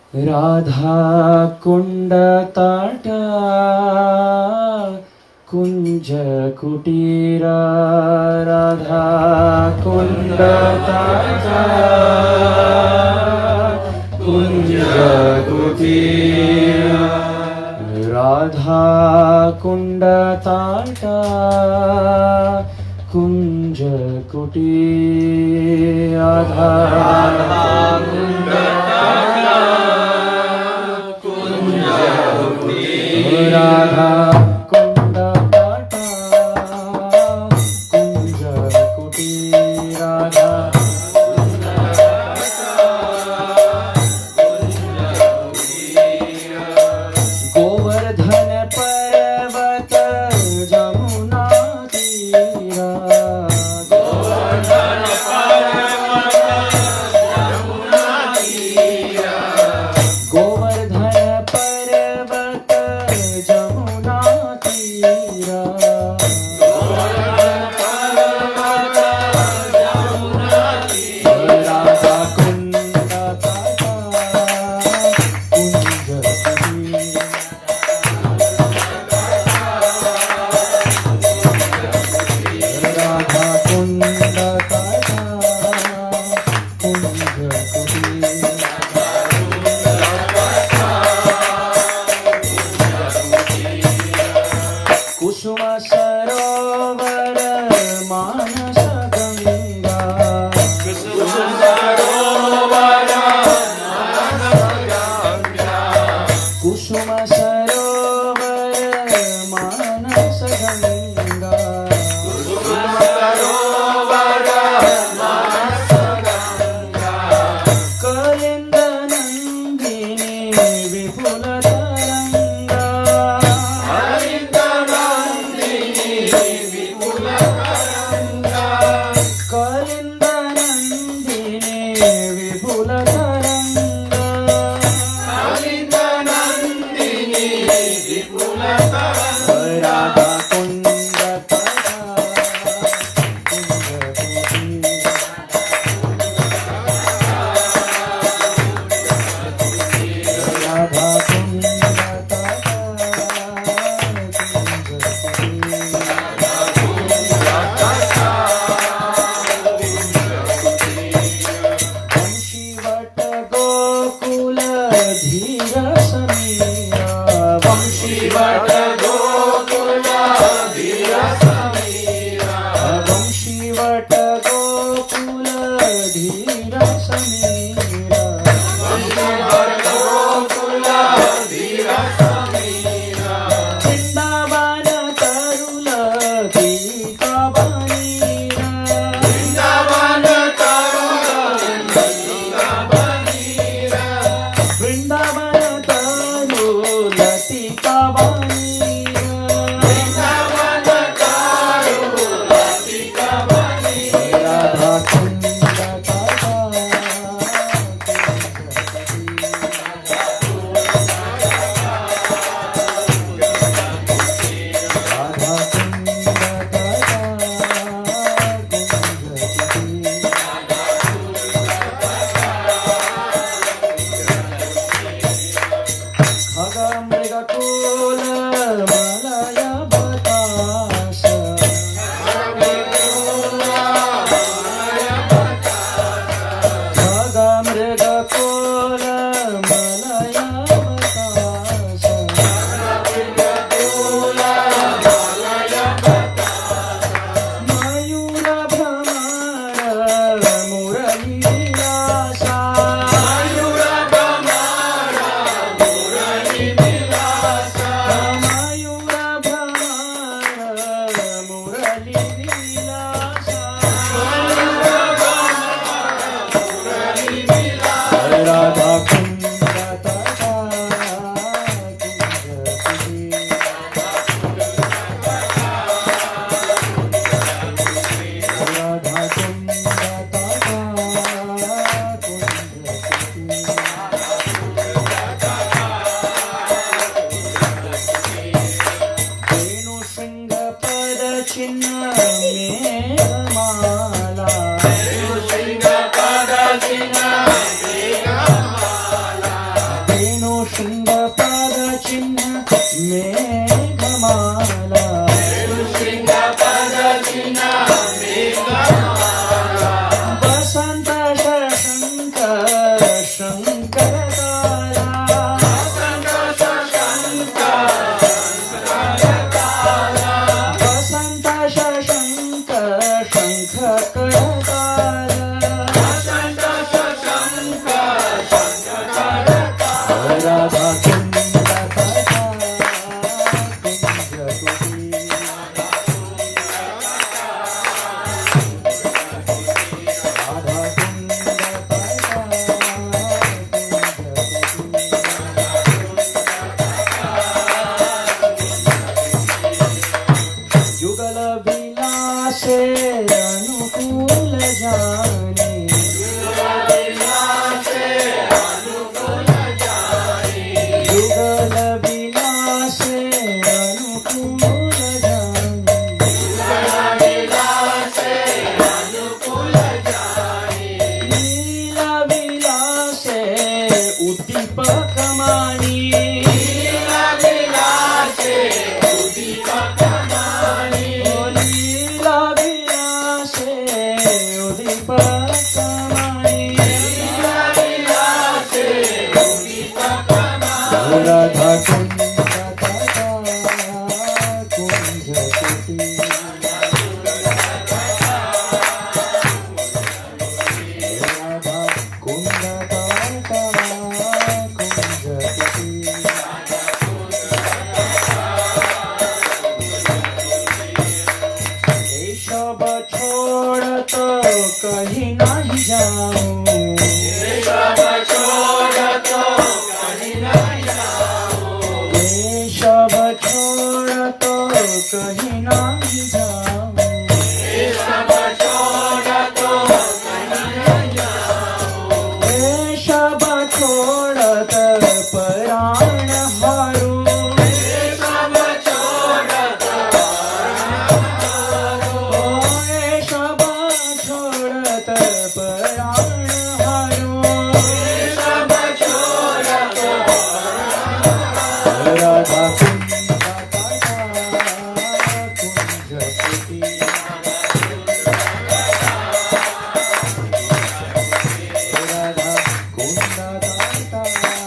राधा कुंड ताट कुंज कुटीर राधा कुंड ताट कुंज कुटीर राधा कुंड ताट कुंज कुटीर राधा कुंड राधा कुंड ताट कुंज कुटीर राधा गोवर्धन पर्वत जमुना तीरा गोवर्धन पर्वत जमुना तीरा गोवर्धन पर्वत जमुना तीरा गोवर्धन पर्वत जमुना तीरा राधा कुंड ताट कुंज कुटीर राधा कुंड ताट कुंज कुटीर कुसुम सरोवर मानस गंगा कुसुम सरोवर कुसुम सरोवर मानस गंगा कुसुम सरोवर मानस गंगा कलिंद नंदिनी विपुल तरंगा कलिंद नंदिनी विपुल तरंगा कलिंद नंदिनी विपुल तरंगा कलिंद नंदिनी विपुल तरंगा राधा कुंड ताट कुंज कुटीर राधा कुंड ताट कुंज कुटीर वंशीवट गोकुल धीर समीरा वंशीवट गोकुल धीर समीरा वंशीवट गोकुल धीर समीरा वंशीवट गोकुल धीर समीरा वृंदावन तरुल टीका बनीरा वृंदावन तरुल टीका बनीरा वृंदावन तरुल टीका बनीरा वृंदावन तरुल टीका बनीरा करताल राधा कुंड तटा कुंजकुटी राधा कुंड तटा कुंजकुटी युगल विलासे अनुकूल जाने युगल विलासे अनुकूल जाने लीला विलासे उद्दीपक मानी लीला विलासे उद्दीपक मानी लीला विलासे उद्दीपक मानी लीला विलासे उद्दीपक मानी राधा कुंड तटा कुंजकुटी राधा कुंड तटा कुंजकुटी सब छोड़ तो कहीं नहीं जाऊं सब छोड़ तो कहीं नहीं जाऊं सब छोड़ तो कहीं नहीं जाऊं सब छोड़ तो कहीं नहीं जाऊं सब छोड़ तो प्राण हारूं सब छोड़ तो सब छोड़त प्राण हारूं सब छोड़त राधा कुंड तटा कुंजकुटी राधा कुंड तटा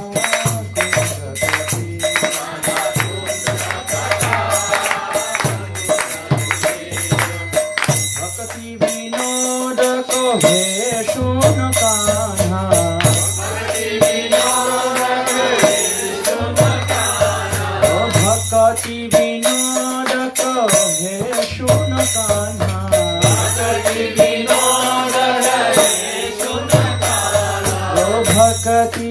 कुंजकुटी भक्ति विनोद को हे सुन कान्हा भक्ति विनोद को हे सुन कान्हा भक्ति विनोद को हे सुन कान्हा भक्ति विनोद हे सुन कान्हा भक्ति